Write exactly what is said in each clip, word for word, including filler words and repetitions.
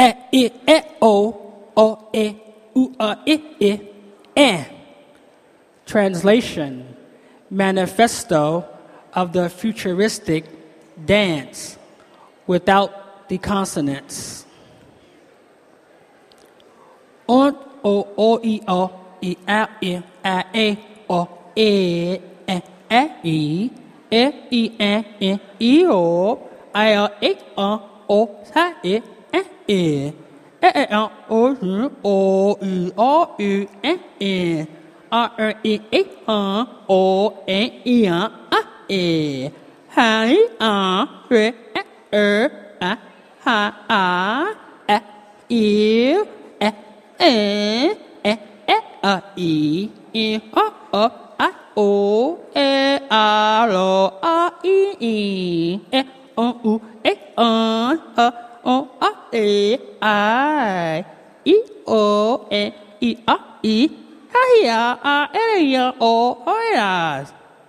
e, e, e, o, o, e, u, a, i, i, eh. Translation: Manifesto of the futuristic dance without the consonants. On, o, o, e, o, e, a, e, a, e, o, e, e, e, e, e, e, e, e, e, o, I, o, e, o, o, sa, e, e, e, e, e, o, o, u, o, u, o, u, e, e, a, e, e, e, a, o, e, e, a, a, e, ha, i, a, re, e, er, a, ha, a, e, i, e, e, e, e, a, i, i, o, o, a, o, e, a, lo, a, i, i, e, o, u, e, a, a, o, a, e, I, i, o, e, i, a, i, ha, hi, a, a, e, a, o, o, e,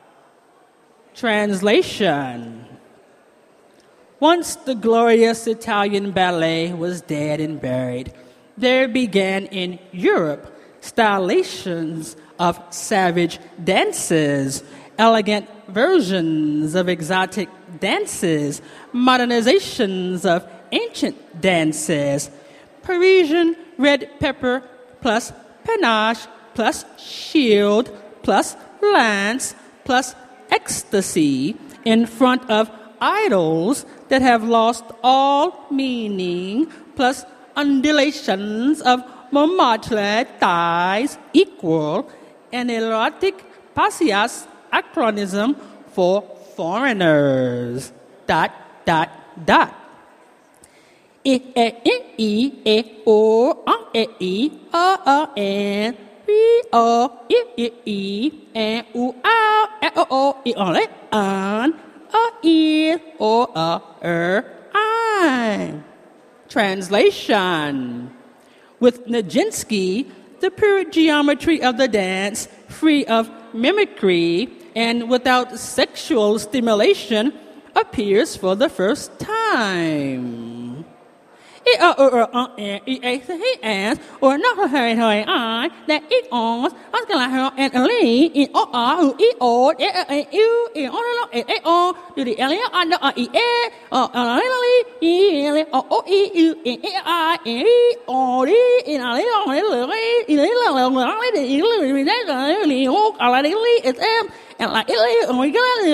Translation: Once the glorious Italian ballet was dead and buried, there began in Europe stylizations of savage dances, elegant versions of exotic dances, modernizations of ancient dances, Parisian red pepper plus panache plus shield plus lance plus ecstasy in front of idols that have lost all meaning, plus undulations of Montmartre thighs equal an erotic pasias acronym for foreigners. Dot, dot, dot. E, e, e, e, e, o, a, e, e, a, a, n, e, o, e, e, e, e, u, a, e, o, o, e, o, le, an, a, e, o, a, er, I. Translation: With Nijinsky, the pure geometry of the dance, free of mimicry and without sexual stimulation, appears for the first time. E, o, o, o, e, e, e, he, as, or not her, her, I, that it on, as can I her, and a lee, in o, a, who, e, o, e, e, u, e, o, e, e, o, do the elia, under, a, e, e, o, a, lily, e, ele, o, o, e, u, e, e, I, e, o, e, in a little, little, e, little, little, little, o, a, lily, it's em, and like, oh my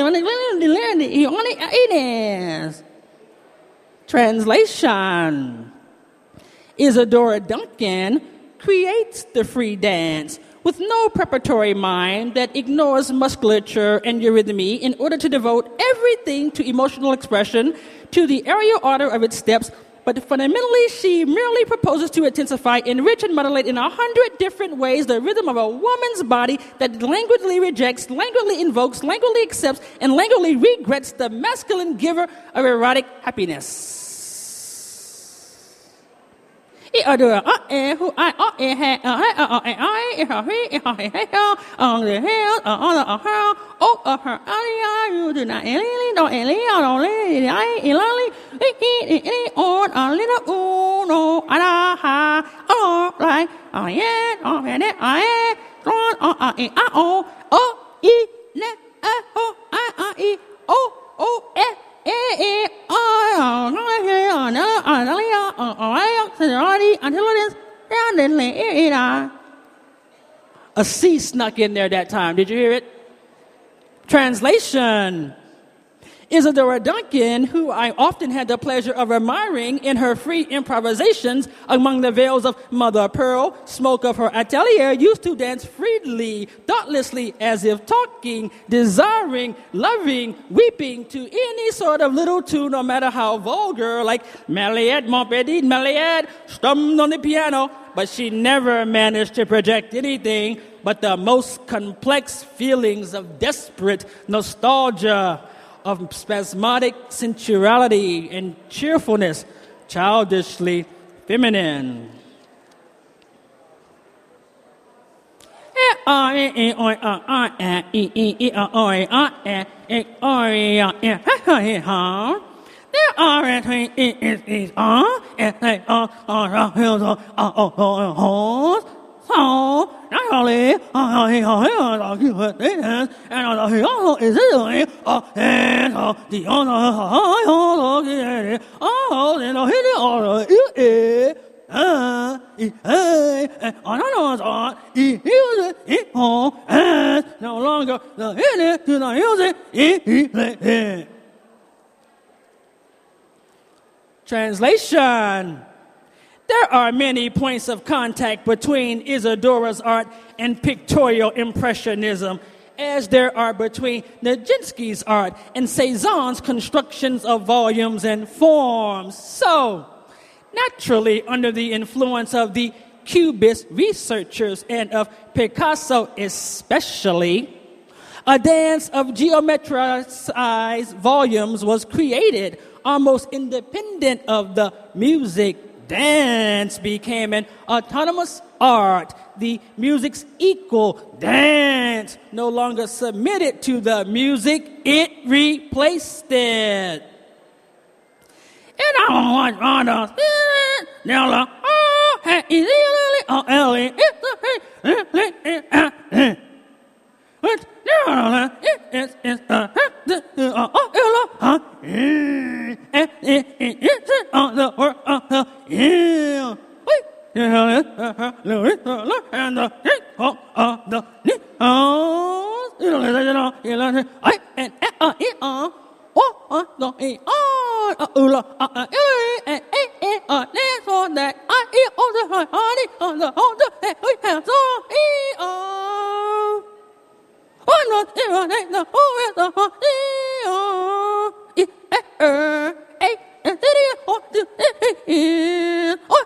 God, Translation: Isadora Duncan creates the free dance with no preparatory mind that ignores musculature and eurythmy in order to devote everything to emotional expression, to the aerial order of its steps, but fundamentally she merely proposes to intensify, enrich, and modulate in a hundred different ways the rhythm of a woman's body that languidly rejects, languidly invokes, languidly accepts, and languidly regrets the masculine giver of erotic happiness. E adore a e who I a e he a a a I e ha he e ha he he on the hill on the her o a her I you do not eli no eli no eli I elali e e on a little uno ala ha o like a ye o he ne I on a e a o o e ne a o I a e o o e e e I no he on a ala a C snuck in there that time. Did you hear it? Translation: Isadora Duncan, who I often had the pleasure of admiring in her free improvisations among the veils of mother of pearl, smoke of her atelier, used to dance freely, thoughtlessly, as if talking, desiring, loving, weeping to any sort of little tune, no matter how vulgar, like Mariette, mon petit Mariette, strummed on the piano. But she never managed to project anything but the most complex feelings of desperate nostalgia, of spasmodic sensuality and cheerfulness, childishly feminine. are between is is on and they are on the hills of on horse. So not only are he on the human things and on the hill is it a and the other oh then the hill or it ah eh on on he heals it oh and no longer the hill to the hills it. Translation. There are many points of contact between Isidora's art and pictorial impressionism, as there are between Nijinsky's art and Cezanne's constructions of volumes and forms. So, naturally, under the influence of the Cubist researchers and of Picasso especially, a dance of geometricized volumes was created, almost independent of the music. Dance became an autonomous art, the music's equal. Dance no longer submitted to the music, it replaced it. And I want on the spirit, now the oh, hey, easily, oh, Ellie, it's a but now it's it's a oh, oh, and it's on the work of the yeah. And the oh, oh, the oh, you know, you know, you know, I and uh, uh, oh, uh, the oh, uh, uh, uh, eh, eh, eh, uh, that's all that I eat on the honey on the on the we have so eh, oh. Oh, not even the oh, the oh, eh, eh, eh, eh, oh, the eh, oh,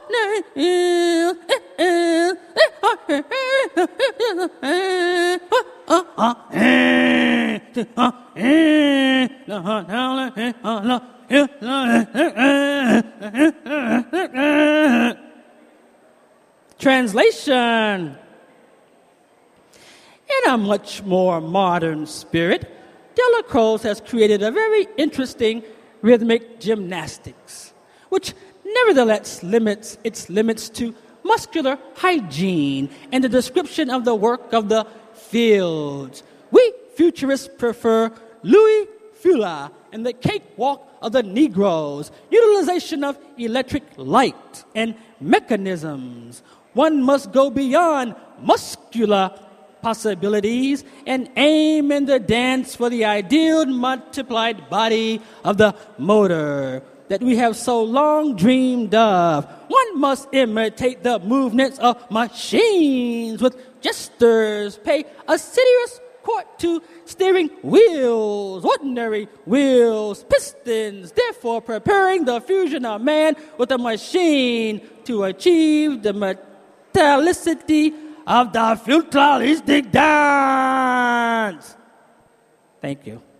Translation. In a much more modern spirit, Delacroix has created a very interesting rhythmic gymnastics, which nevertheless limits its limits to muscular hygiene and the description of the work of the fields. We futurists prefer Louis Fulla and the cakewalk of the Negroes, utilization of electric light and mechanisms. One must go beyond muscular possibilities and aim in the dance for the ideal multiplied body of the motor that we have so long dreamed of. One must imitate the movements of machines with gestures, pay a serious court to steering wheels, ordinary wheels, pistons, therefore preparing the fusion of man with a machine to achieve the metallicity of the futuristic dance. Thank you.